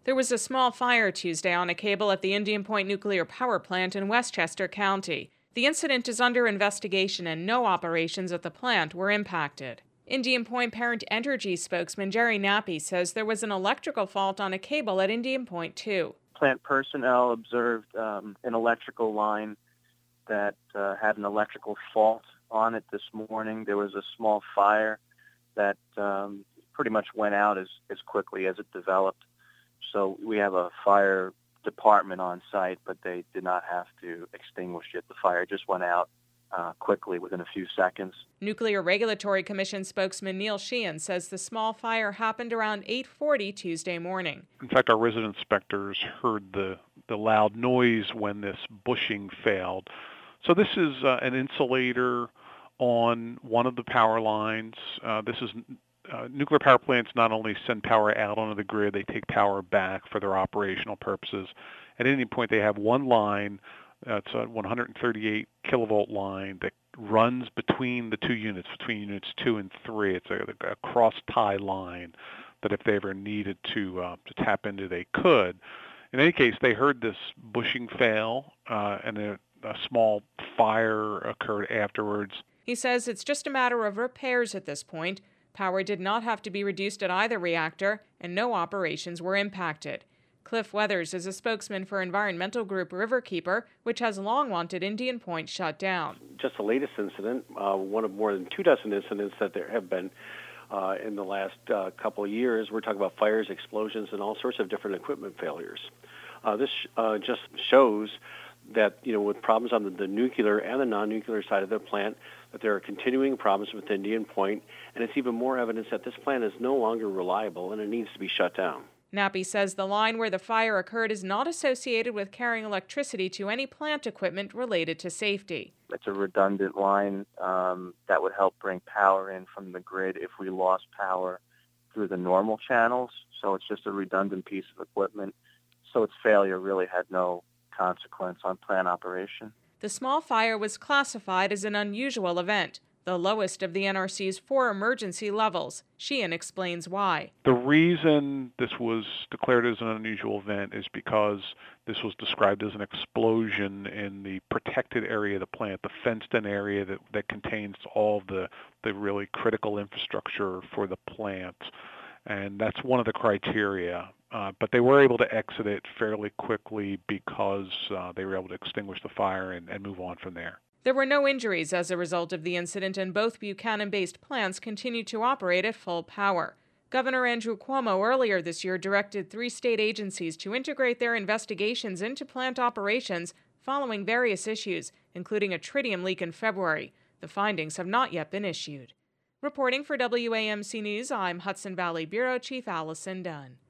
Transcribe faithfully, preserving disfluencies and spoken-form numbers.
There was a small fire Tuesday on a cable at the Indian Point Nuclear Power Plant in Westchester County. The incident is under investigation and no operations at the plant were impacted. Indian Point Parent Energy spokesman Jerry Nappy says there was an electrical fault on a cable at Indian Point too. Plant personnel observed um, an electrical line that uh, had an electrical fault on it this morning. There was a small fire that um, pretty much went out as, as quickly as it developed. So we have a fire department on site, but they did not have to extinguish it. The fire just went out uh, quickly within a few seconds. Nuclear Regulatory Commission spokesman Neil Sheehan says the small fire happened around eight forty Tuesday morning. In fact, our resident inspectors heard the, the loud noise when this bushing failed. So this is uh, an insulator on one of the power lines. Uh, this is Uh, nuclear power plants not only send power out onto the grid, they take power back for their operational purposes. At any point, they have one line, uh, it's a one hundred thirty-eight kilovolt line that runs between the two units, between units two and three. It's a, a cross-tie line that if they ever needed to, uh, to tap into, they could. In any case, they heard this bushing fail, uh, and a, a small fire occurred afterwards. He says it's just a matter of repairs at this point. Power did not have to be reduced at either reactor, and no operations were impacted. Cliff Weathers is a spokesman for environmental group Riverkeeper, which has long wanted Indian Point shut down. Just the latest incident, uh, one of more than two dozen incidents that there have been uh, in the last uh, couple of years. We're talking about fires, explosions, and all sorts of different equipment failures. Uh, this uh, just shows that, you know, with problems on the, the nuclear and the non-nuclear side of the plant, that there are continuing problems with Indian Point, and it's even more evidence that this plant is no longer reliable and it needs to be shut down. Nappy says the line where the fire occurred is not associated with carrying electricity to any plant equipment related to safety. It's a redundant line um, that would help bring power in from the grid if we lost power through the normal channels. So it's just a redundant piece of equipment. So its failure really had no consequence on plant operation. The small fire was classified as an unusual event, the lowest of the N R C's four emergency levels. Sheehan explains why. The reason this was declared as an unusual event is because this was described as an explosion in the protected area of the plant, the fenced-in area that, that contains all the, the really critical infrastructure for the plant. And that's one of the criteria. Uh, but they were able to exit it fairly quickly because uh, they were able to extinguish the fire and, and move on from there. There were no injuries as a result of the incident, and both Buchanan-based plants continue to operate at full power. Governor Andrew Cuomo earlier this year directed three state agencies to integrate their investigations into plant operations following various issues, including a tritium leak in February. The findings have not yet been issued. Reporting for W A M C News, I'm Hudson Valley Bureau Chief Allison Dunn.